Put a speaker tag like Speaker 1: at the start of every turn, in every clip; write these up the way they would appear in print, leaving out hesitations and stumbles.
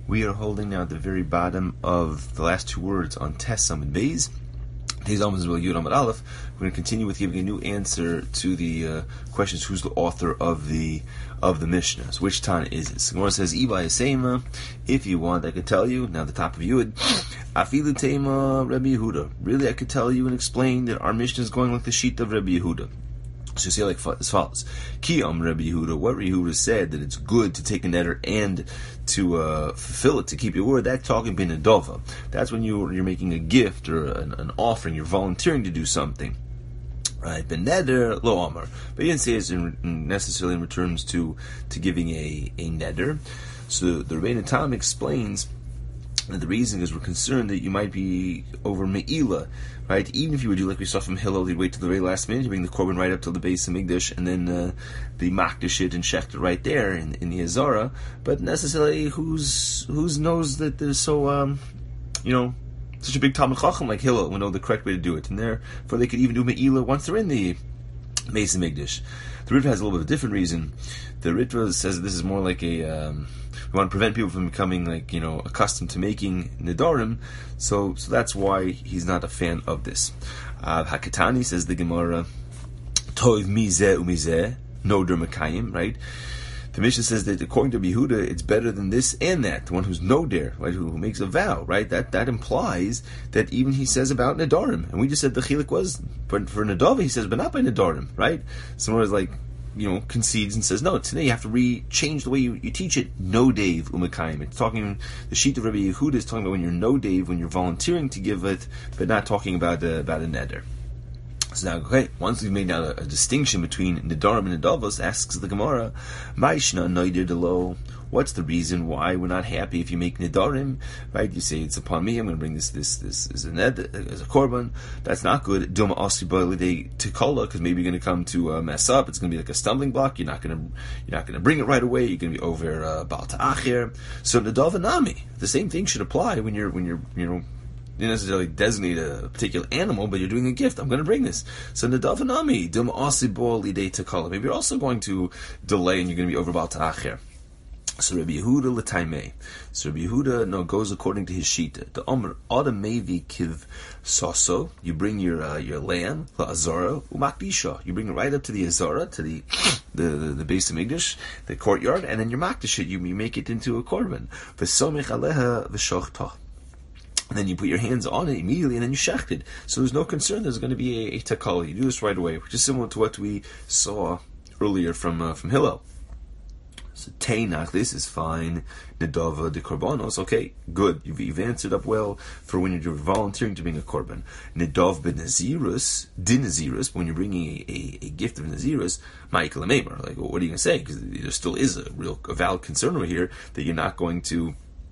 Speaker 1: We are holding now at the very bottom of the last two words on Tes Amud Beis. Today's Amud Beis Yud Amud Aleph. We're going to continue with giving a new answer to the questions: who's the author of the Mishnah? So which Tana is it? Gemara says, "Iba Yisema." If you want, I could tell you. Now the top of Yud. Afilu Tema Rabbi Yehuda. Really, I could tell you and explain that our Mishnah is going like the sheet of Rabbi Yehuda. So you see like as follows. Kiyam Rabbi Yehuda, what Rabbi Yehuda said that it's good to take a neder and to fulfill it, to keep your word, that's talking bin adova. That's when you're making a gift or an offering, you're volunteering to do something. Right? Ben neder lo amar. But he didn't say it's necessarily in returns to giving a neder. So the Rebbeinu Tam explains that the reason is we're concerned that you might be over me'ila, right? Even if you would do like we saw from Hillel, you'd wait till the very last minute, you bring the korban right up till the base of Migdash, and then the makdish it and shecht it right there in the Azara. But necessarily, who's knows that there's so such a big Talmud Chacham like Hillel would know the correct way to do it, and therefore they could even do me'ila once they're in the base of Migdash. The Ritva has a little bit of a different reason. The Ritva says that this is more like we want to prevent people from becoming accustomed to making nidarim, so that's why he's not a fan of this. Hakatani, says the Gemara, Toiv mizeh umizeh noder mekayim, right? The Mishnah says that according to Yehuda, it's better than this and that. The one who's noder, right, who makes a vow, right? That implies that even he says about nidarim, and we just said the chiluk was, but for nadava he says, but not by nidarim, right? Someone is like, concedes and says, no, today you have to change the way you teach it. No Dave Umakayim. It's talking, the sheet of Rabbi Yehuda is talking about when you're no Dave, when you're volunteering to give it, but not talking about a neder. So now, okay, once we've made now a distinction between Nidarim and Nidavos, asks the Gemara, Maishna Noidir Delo. What's the reason why we're not happy if you make Nidarim? Right? You say, it's upon me, I'm going to bring this as a ned, as a korban. That's not good. Duma Asri Tikala, because maybe you're going to come to mess up. It's going to be like a stumbling block. You're not going to bring it right away. You're going to be over Baal Ta'achir. So Nidavanami, the same thing should apply when you're you don't necessarily designate a particular animal, but you're doing a gift. I'm going to bring this. So Nadavanami, Dum Asibol Lidei Takala. Maybe you're also going to delay and you're going to be over Baal Ta'achir. So Rabbi Yehuda l'taimei. So Rabbi Yehuda goes according to his shita. The Omer Adamevi kiv soso. You bring your lamb la'azara umakdisha. You bring it right up to the azara, to the base of Migdash, the courtyard, and then you makdish it. You make it into a korban. V'somich aleha v'shochtah. And then you put your hands on it immediately, and then you shecht it. So there's no concern there's going to be a takala. You do this right away, which is similar to what we saw earlier from Hillel. So Teinach, this is fine. Nedava de korbanos, okay, good. You've answered up well for when you're volunteering to bring a korban. Nedav ben nazirus, din nazirus. When you're bringing a gift of nazirus, Michael Meimer. Like, well, what are you going to say? Because there still is a valid concern over here that you're not going to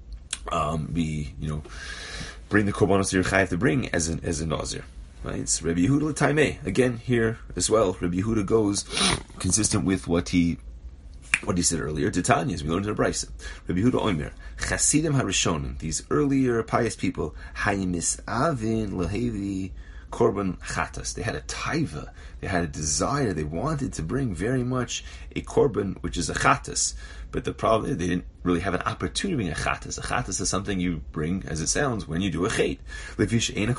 Speaker 1: bring the korbanos that you're chayav to bring as a nazir. Right? It's Rabbi Yehuda l'taimei. Again, here as well, Rabbi Yehuda goes consistent with what he said earlier. Titania, as we learned in the Brisa. Rabbi Yehuda Omer, Chasidim Harishonim, these earlier pious people, Hayimis Avin Lehevi Korban Chatas. They had a taiva, they had a desire, they wanted to bring very much a korban, which is a chatas. But the problem is they didn't really have an opportunity to bring a chatas. A chatas is something you bring, as it sounds, when you do a chet. But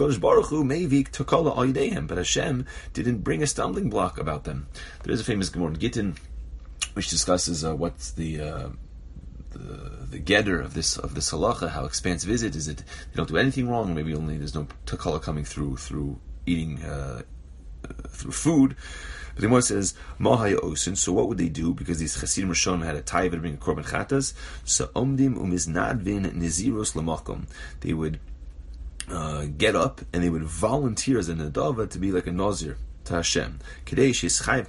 Speaker 1: Hashem didn't bring a stumbling block about them. There is a famous Gemara in Gittin which discusses what's the getter of this halacha, how expansive is it? Is it they don't do anything wrong? Maybe only there's no takala coming through eating through food. But the Gemara says mahaya osin. So what would they do? Because these Chasidim Rishonim had a taiva to bring a korban chatas. So omdim umiznadvin niziros lamakom. They would get up and they would volunteer as a nadava to be like a nazir to Hashem. Because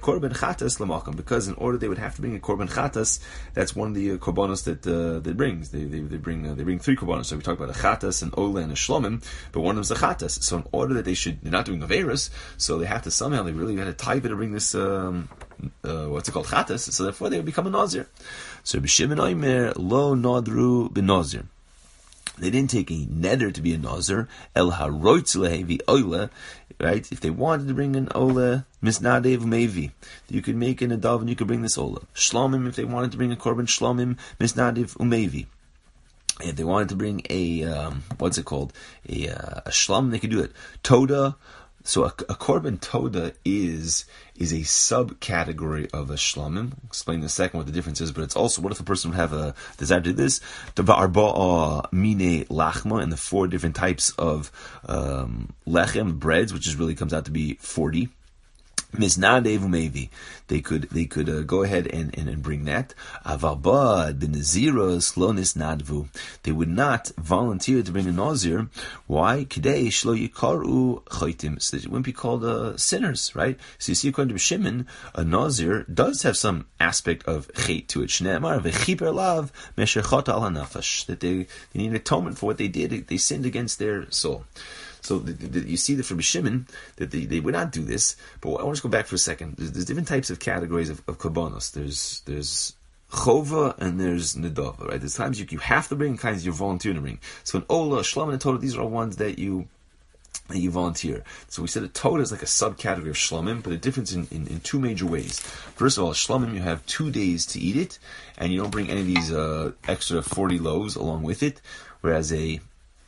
Speaker 1: in order they would have to bring a korban chatas, that's one of the korbanos that brings. They bring three korbanos. So we talk about a chatas, an ola, and a shlomim, but one of them is a chatas. So in order that they're not doing averis, so they have to somehow, they really had a taiva to bring this what's it called, chatas. So therefore they would become a nazir. So b'shimon oimer lo nadru b'nazir. They didn't take a neder to be a nazir. El haroitz lehevi ola. Right? If they wanted to bring an ola, misnadev mevi, you could make an adav and you could bring this ola. Shlomim, if they wanted to bring a korban shlomim, misnadev umevi. If they wanted to bring a what's it called, a shlom, they could do it. Toda. So a korban toda is a subcategory of a shlomim. I'll explain in a second what the difference is, but it's also, what if a person would have a desire to do this? Arba'a mine lachma, and the 4 different types of lechem, breads, which really comes out to be 40. Misnadev umevi. They could go ahead and bring that. Avalba b'naziros lo nisnadvu. They would not volunteer to bring a nazir. Why? Kidei shlo yikaru choitim. So they wouldn't be called sinners, right? So you see, according to Shimon, a nazir does have some aspect of chait to it. Shneimar v'chiper lav meshechot al hanafash. That they need atonement for what they did. They sinned against their soul. So you see that from Shimon that they would not do this. But I want to go back for a second. There's different types of categories of korbanos. There's chova and there's nedava, right? There's times you have to bring, kinds you volunteer to bring. So an ola, shlam, and a toda, these are all ones that you volunteer. So we said a toda is like a subcategory of shlamim, but a difference in 2 major ways. First of all, shlamim, you have 2 days to eat it, and you don't bring any of these extra 40 loaves along with it, whereas a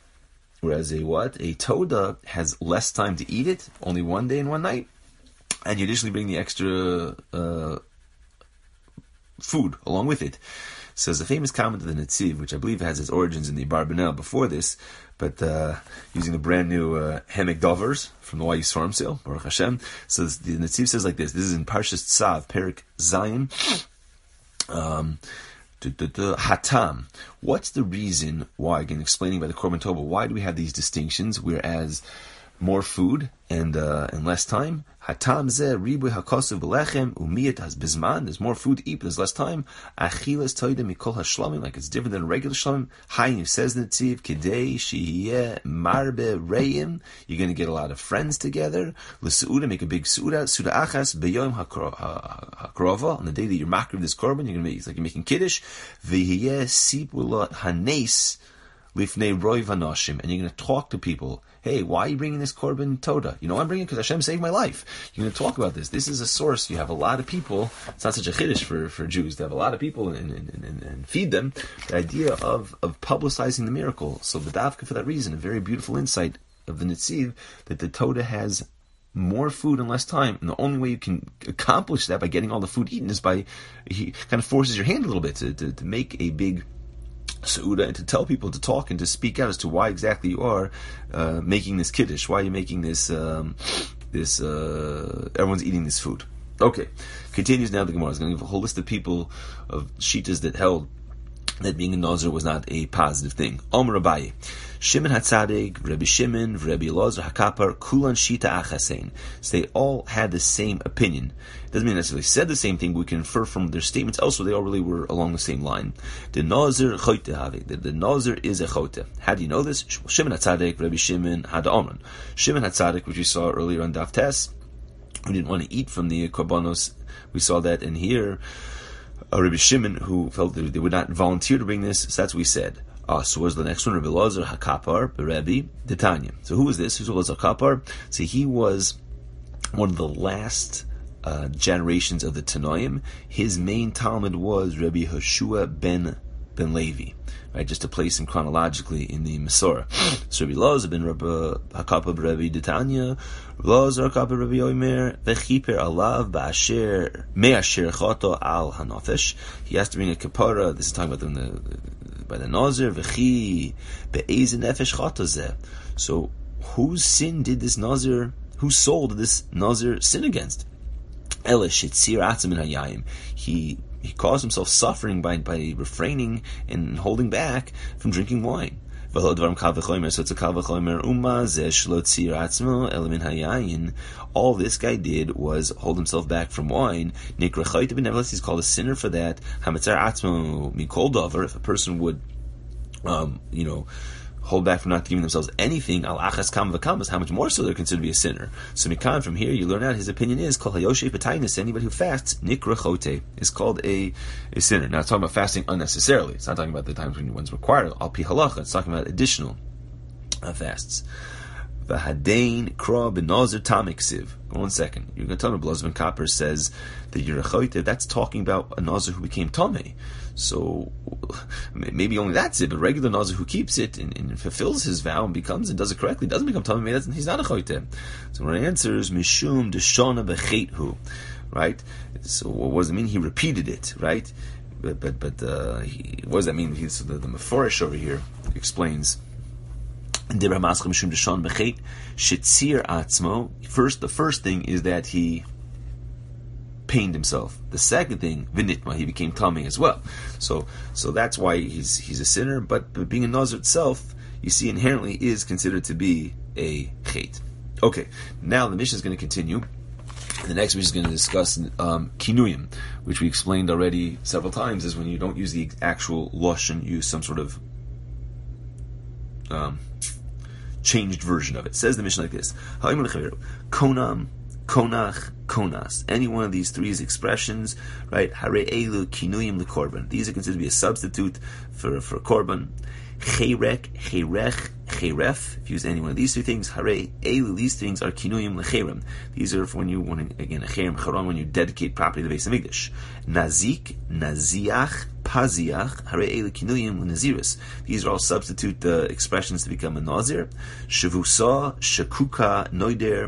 Speaker 1: toda has less time to eat it, only 1 day and 1 night, and you additionally bring the extra food along with it. So there's a famous comment of the Netziv, which I believe has its origins in the Barbanel before this, but using the brand new Hemek Dovers from the YU Svarm sale, Baruch Hashem. So the Netziv says like this. This is in Parshas Tzav, Perik Zion. Hatam. What's the reason why? Again, explaining by the Korban Toba, why do we have these distinctions? Whereas more food and less time. Hatam zeh ribu hakosav belechem umiyat has bizman. There's more food to eat, but there's less time. Achilas toida mikol hashlamim, like it's different than regular shlamim. Hainu says the Netziv kedei shiyeh marbe reim. You're going to get a lot of friends together. L'seuda, make a big suda achas beyom hakrova, on the day that you're makriv this korban. You're going to make, it's like you're making kiddush. V'hiyeh sipula hanes lifnei roi v'anoshim, and you're going to talk to people. Hey, why are you bringing this korban toda? You know, I'm bringing it because Hashem saved my life. You're going to talk about this. This is a source. You have a lot of people. It's not such a chiddush for Jews to have a lot of people and feed them. The idea of publicizing the miracle. So b'davka, for that reason, a very beautiful insight of the Netziv, that the toda has more food and less time, and the only way you can accomplish that by getting all the food eaten is by, he kind of forces your hand a little bit to make a big Seuda, and to tell people, to talk and to speak out as to why exactly you are making this kiddush, why you're making this, everyone's eating this food. Okay, continues now the Gemara. It's going to give a whole list of people, of shitas that held that being a Nazir was not a positive thing. Omer Abaye, Shimon HaTzadik, Rabbi Shimon, Rabbi Elazar HaKapar, Kulan Shita Achasein. So they all had the same opinion. It doesn't mean they necessarily said the same thing, but we can infer from their statements also they all really were along the same line. The Nazir Chote Have, the Nazir is a Chote. How do you know this? Shimon HaTzadik, Rabbi Shimon Hada Omran. Shimon HaTzadik, which we saw earlier on Daf Tes, who didn't want to eat from the Korbanos, we saw that in here. Rabbi Shimon, who felt that they would not volunteer to bring this, so that's what we said. So was the next one, Rabbi Elazar HaKapar, Rabbi Detanya. So who was this? Who's Elazar HaKapar? So he was one of the last generations of the Tanoim. His main Talmud was Rabbi Hoshua ben Levi. Right, just to place him chronologically in the Masorah. So Rabbi Elazar ben Rabbi HaKapar Rabbi Detanya, Elazar HaKapar Rabbi Omer, Vechiper alav ba'asher me'asher chato al hanafesh. He has to bring a kapara. This is talking about by the Nazir. Vechi be'ez nefesh chato zeh. So whose sin did this Nazir? Whose soul did this Nazir sin against? Ela shetzir atzim in hayayim. He caused himself suffering by refraining and holding back from drinking wine. So it's a kal v'chomer umma zeh shelo tzir atzmo ela min hayayin. All this guy did was hold himself back from wine. Nikra chayte, but nevertheless he's called a sinner for that. Hamatzar atzmo mikol davar. If a person would, hold back from not giving themselves anything, al achas kam v'kamas, how much more so they're considered to be a sinner. So Mikan, from here you learn out his opinion is kol hayoshe b'tainis, anybody who fasts nikra chote is called a sinner. Now it's talking about fasting unnecessarily. It's not talking about the times when one's required al pi halacha. It's talking about additional fasts. V'hadein kra b'nazir tamiksiv. 1 second. You're going to tell me Blazer ben Kapper says that you're a choyte. That's talking about a nazir who became tamei. So maybe only that's it. But regular nazir who keeps it and fulfills his vow and becomes and does it correctly doesn't become tamei. He's not a choyte. So when I answer is mishum deshana b'cheithu, right? So what does it mean? He repeated it, right? But what does that mean? So the Meforish over here explains. First, the first thing is that he pained himself. The second thing, vinitma, he became tamei as well. So that's why he's a sinner. But being a nazir itself, you see, inherently is considered to be a chet. Okay, now the Mishnah is going to continue. The next Mishnah is going to discuss kinuyim, which we explained already several times, is when you don't use the actual lashon, use some sort of changed version of it. Says the Mishnah like this: Konam, konach, konas. Any one of these three expressions, right? Hare elu kinuyim lekorban. These are considered to be a substitute for korban. Cherek, cherech, cheref. If you use any one of these three things, hare elu. These things are kinuyim lecherem. These are for when you want to, again, a cherem charon, when you dedicate property to the Beis Hamikdash. Nazik, naziach, paziach, hare elu kinuyim lenaziris. These are all substitute expressions to become a nazir. Shavusa, shakuka, noider,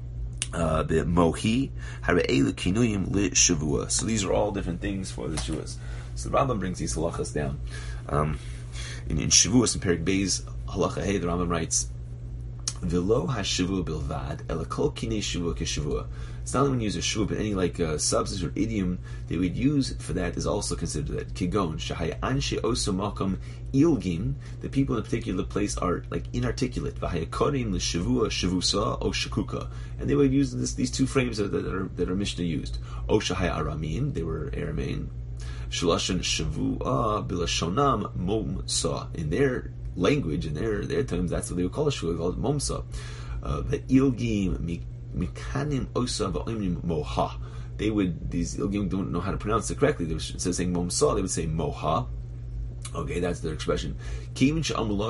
Speaker 1: mohi, hare elu kinuyim le shavua. So these are all different things for the shavus. So the Rambam brings these halachas down. In Shavuos, in Perek Beis, halacha hey, the Rambam writes, "V'lo hashavua bilvad, ela kol kinei shavua keshavua." It's not only when you use a shavua, but any substance or idiom they would use for that is also considered that. Kigon shahay anshe oso makom ilgim. The people in a particular place are like inarticulate. V'hayakorim l'shavua shavusa o shakuka, and they would use these two frames that are Mishnah used. O shahay aramin, they were Aramean. Shalashon shavua bilashonam momsa. In their language, in their terms, that's what they would call a shavua, called momsa. The ilgim mikanim osa va'imrim moha. These ilgim don't know how to pronounce it correctly. Instead of saying momsa, they would say moha. Okay, that's their expression. Since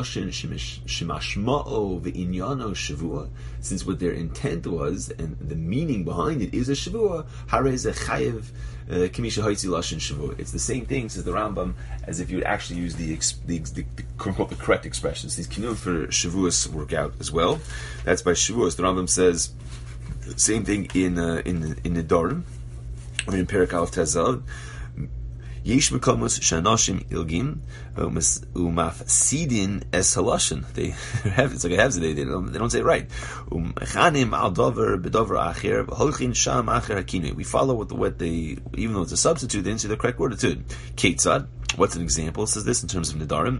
Speaker 1: what their intent was and the meaning behind it is a shavua, it's the same thing, says the Rambam, as if you would actually use the correct expressions. These kinuyim for shavuos work out as well. That's by shavuos. The Rambam says the same thing in the Dorim, in Perek Aleph Tezav. Yesh mekomos shanashim ilgim umafsidin es halashon. They have, it's like a havzeh. They don't say it right. Chanim al dover bedover acher holchin sham acher hakinu. We follow what they, even though it's a substitute, they didn't say the correct word to it. Ketzad. What's an example? It says this in terms of Nedarim.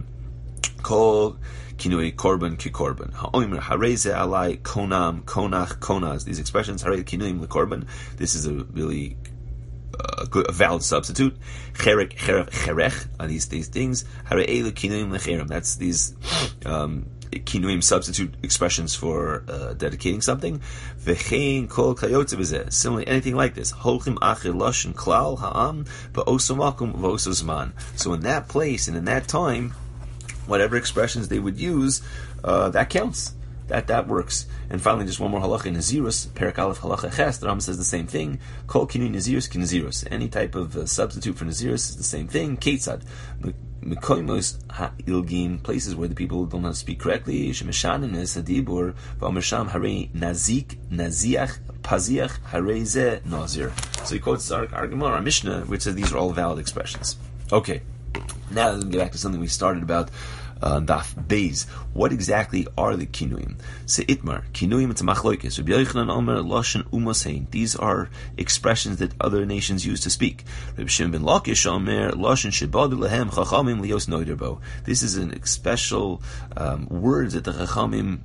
Speaker 1: Kol kinui korban ki korban. Ha'omer hareze alai konam konach konas. These expressions hare kinuim le korban. This is a really a valid substitute. Cherek, cherech, cherech are these things. Hare elu kinuim lecherem. That's these kinuim substitute expressions for dedicating something. V'chein kol kayotze v'zeh. Similarly, anything like this. Holchim acher lashon klal ha'am v'oso makum v'oso zman. So in that place and in that time, whatever expressions they would use, that counts. That works. And finally, just one more halacha in Nazirus, Perek Aleph halacha ches. The Rambam says the same thing. Kol kinui Nazirus ki Nazirus. Any type of substitute for Nazirus is the same thing. Ketzad. Mekoimos ha'ilgim, places where the people don't know how to speak correctly. Shemeshanim es hadibur v'omersham hare nazik, naziach, paziach, hare ze nazir. So he quotes our Gemara, our Mishnah, which says these are all valid expressions. Okay. Now let's get back to something we started about. Daf Beis. What exactly are the kinuyim? Se'itmar kinuyim it's a machloikes. Rabbi Yochanan Omer lashon umosein. These are expressions that other nations use to speak. Rabbi Shimon ben Lakish Omer lashon shebadu lehem chachamim lios noiderbo. This is a special words that the chachamim,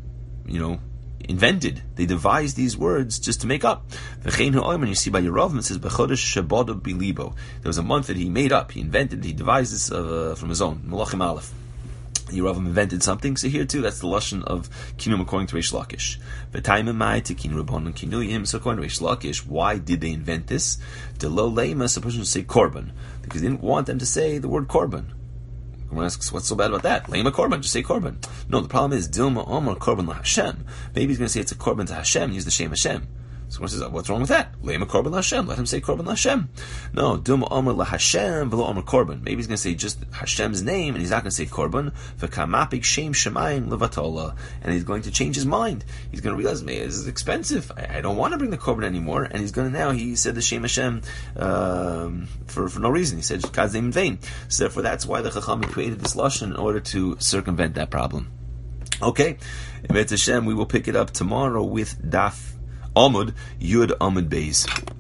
Speaker 1: invented. They devised these words just to make up. You see by Yeravim it says Bechodesh Shabbat Bilibo. There was a month that he made up. He invented. He devised this from his own. Malachim Aleph. Yeravim invented something. So here too, that's the lashon of kinuyim according to Reish Lakish. V'taimamai tekin rabbanon kinuyim. So according to Reish Lakish, why did they invent this? Delo leimas, a person should say korban, because they didn't want them to say the word korban. Gemara asks, what's so bad about that? Lema korban, just say korban. No, the problem is Dilma Omar korban la Hashem. Maybe he's going to say it's a korban to Hashem. Use the Shem Hashem. So Gemara says, what's wrong with that? Lema korban la Hashem. Let him say korban la Hashem. No, Dilma Omar la Hashem v'lo Omar korban. Maybe he's going to say just Hashem's name, and he's not going to say korban. V'kamapik shem shemayim levatola, and he's going to change his mind. He's going to realize, man, this is expensive. I don't want to bring the korban anymore. And he's going to now. He said the Shem Hashem for no reason. He said God's name in vain. So therefore, that's why the Chachamim created this lashon in order to circumvent that problem. Okay, Emet Hashem, we will pick it up tomorrow with Daf Amud Yud Amud Beis.